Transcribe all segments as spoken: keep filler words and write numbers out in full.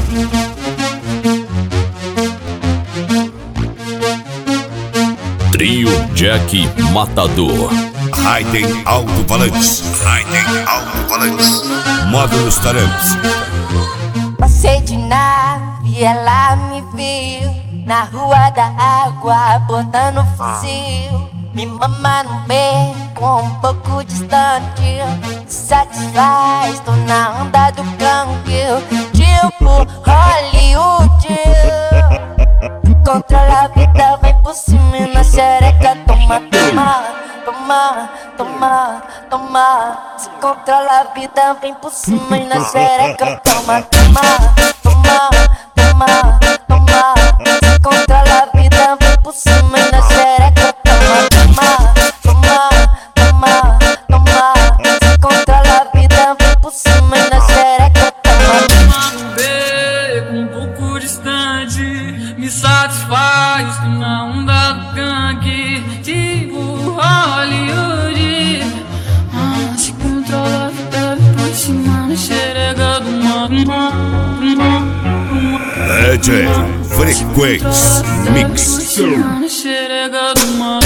Trio Jack Matador. Raiden Alto-Falantes. Raiden Alto-Falantes. Módulos Taramps. Passei de nave, ela me viu na rua da água, botando fuzil. Me mama no beco, um pouco distante. Satisfaz, tô na onda do gangue, tipo Hollywood. Controla a vida, vem por cima e na xereca. Toma, toma, toma, toma, toma. Se controla a vida, vem por cima e na xereca. Toma, toma, toma, toma, toma. Se controla a vida, vem por cima e na xereca. Toma, toma, toma, toma, toma. Se controla a vida, vem por cima e na xereca. Toma, toma no beco, um pouco distante. Me satisfaz na onda do gangue, tipo Hollywood. Ah, se controla a vida, por cima na xerega do mar. D J Frequenz Mix. Na xerega do mar.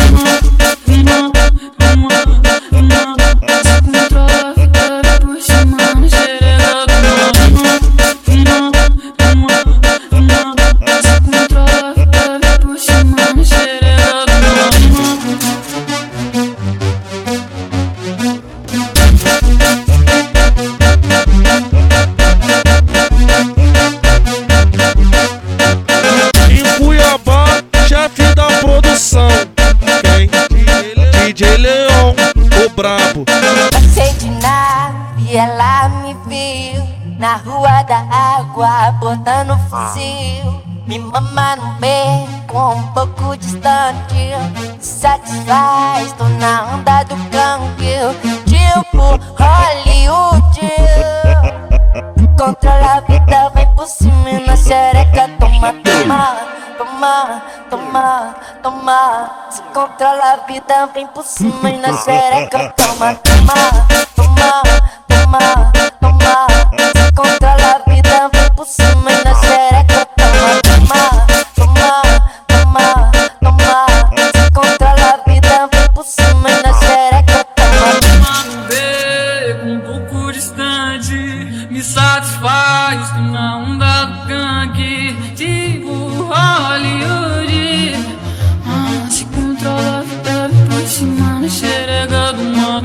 D J Leon, o brabo. Passei de nave, ela me viu na rua da água, botando fuzil. Me mama no beco, um pouco distante. Satisfaz, tô na onda do gangue, tipo Hollywood. Controla a vida, vem por cima e na xereca. Toma, toma, toma, toma, toma. Se controla a vida, vem por cima e na xereca. Toma, toma, toma, toma, toma. Se controla a vida, vem por cima e na xereca. Toma, toma, toma, toma, toma. Se controla a vida, vem por cima e na xereca. Toma, toma no beco, um pouco distante. Me satisfaz na onda do gangue, tipo Hollywood. Ah, se controla a vida, por cima na xerega do mar.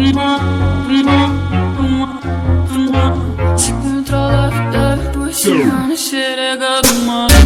Se controla a vida, por cima na xerega do mar.